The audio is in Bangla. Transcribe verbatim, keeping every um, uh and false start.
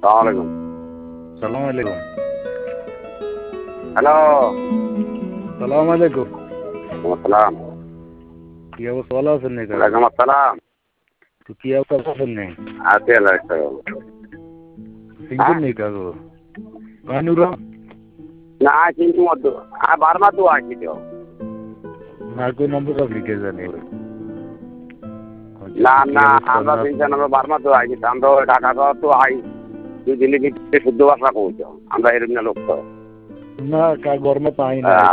সালামালাইকুম। সালাম আলাইকুম। হ্যালো। সালাম আলাইকুম। আসসালাম। কি অবস্থা, ভালো আছেন নাকি? ওয়ালাইকুম আসসালাম। তো কি অবস্থা আছেন নাকি? আছি আল্লাহ সিঙ্গুর নেই কাগো কানুরা না কিন্তু মতো আর বারবার তো আছি তো না কোন নম্বর লিখে জানি না না আমরা তিনজন আমরা বারবার তো আছি আমরা ঢাকা শহর তো আই দুই দিনের ভিতরে শুদ্ধ ভাষা কইছো আমরা এরকম না লোক তো না কা গরমে পাই না